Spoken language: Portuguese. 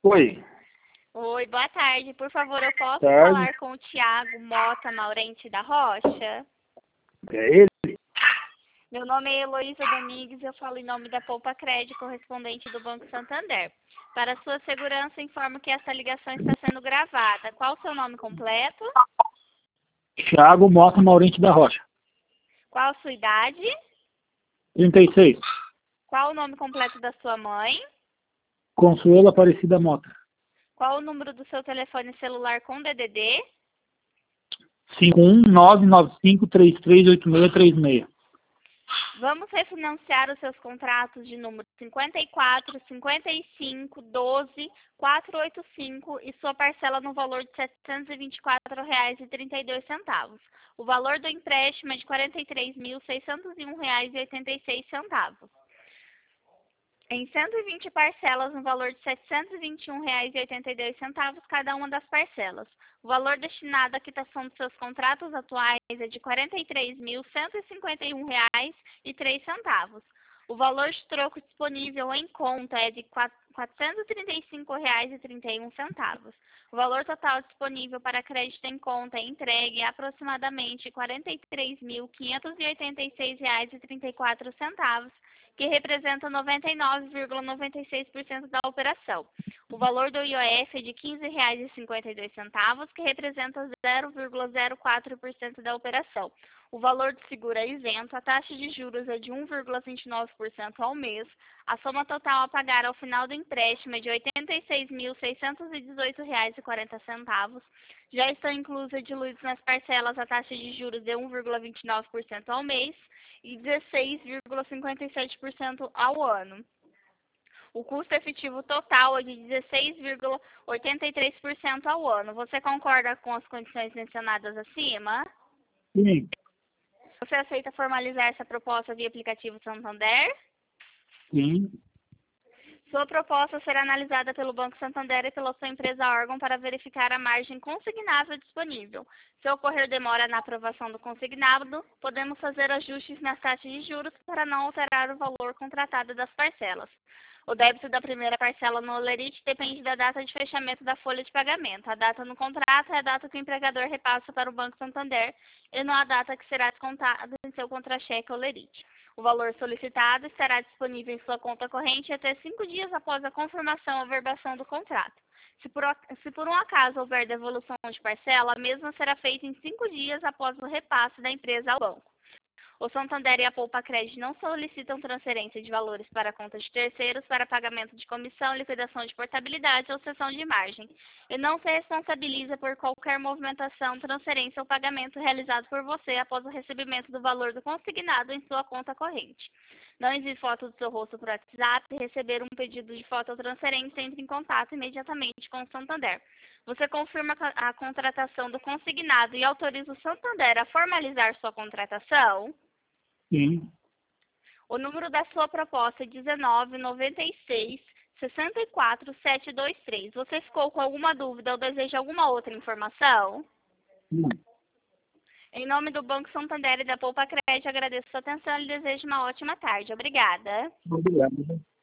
Oi, Oi, boa tarde. Por favor, eu posso tarde. falar com o Tiago Mota Maurente da Rocha? É ele? Meu nome é Heloísa Domingues e eu falo em nome da Poupa Crédito, correspondente do Banco Santander. Para sua segurança, informo que essa ligação está sendo gravada. Qual o seu nome completo? Thiago Mota Maurente da Rocha. Qual a sua idade? 36. Qual o nome completo da sua mãe? Consuelo Aparecida Mota. Qual o número do seu telefone celular com DDD? 51995338636. Vamos refinanciar os seus contratos de número 54, 55, 12, 485 e sua parcela no valor de R$ 724,32. O valor do empréstimo é de R$ 43.601,86. Em 120 parcelas no valor de R$ 721,82 cada uma das parcelas. O valor destinado à quitação dos seus contratos atuais é de R$ 43.151,03. O valor de troco disponível em conta é de R$ 435,31. O valor total disponível para crédito em conta e entregue é aproximadamente R$ 43.586,34, que representa 99,96% da operação. O valor do IOF é de R$ 15,52, que representa 0,04% da operação. O valor do seguro é isento, a taxa de juros é de 1,29% ao mês, a soma total a pagar ao final do empréstimo é de R$ 86.618,40, já estão inclusas e diluídas nas parcelas a taxa de juros de 1,29% ao mês e 16,57% ao ano. O custo efetivo total é de 16,83% ao ano. Você concorda com as condições mencionadas acima? Sim. Você aceita formalizar essa proposta via aplicativo Santander? Sim. Sua proposta será analisada pelo Banco Santander e pela sua empresa órgão para verificar a margem consignável disponível. Se ocorrer demora na aprovação do consignado, podemos fazer ajustes nas taxas de juros para não alterar o valor contratado das parcelas. O débito da primeira parcela no Olerite depende da data de fechamento da folha de pagamento. A data no contrato é a data que o empregador repassa para o Banco Santander e não a data que será descontada em seu contra-cheque Olerite. O valor solicitado estará disponível em sua conta corrente até 5 dias após a confirmação ou averbação do contrato. Se por um acaso houver devolução de parcela, a mesma será feita em 5 dias após o repasse da empresa ao banco. O Santander e a Poupa Crédito não solicitam transferência de valores para contas de terceiros para pagamento de comissão, liquidação de portabilidade ou cessão de margem, e não se responsabiliza por qualquer movimentação, transferência ou pagamento realizado por você após o recebimento do valor do consignado em sua conta corrente. Não envie foto do seu rosto por WhatsApp. Se receber um pedido de foto ou transferência, entre em contato imediatamente com o Santander. Você confirma a contratação do consignado e autoriza o Santander a formalizar sua contratação? Sim. O número da sua proposta é 1996 64 723. Você ficou com alguma dúvida ou deseja alguma outra informação? Sim. Em nome do Banco Santander e da Poupa Crédito, agradeço a sua atenção e lhe desejo uma ótima tarde. Obrigada. Obrigado.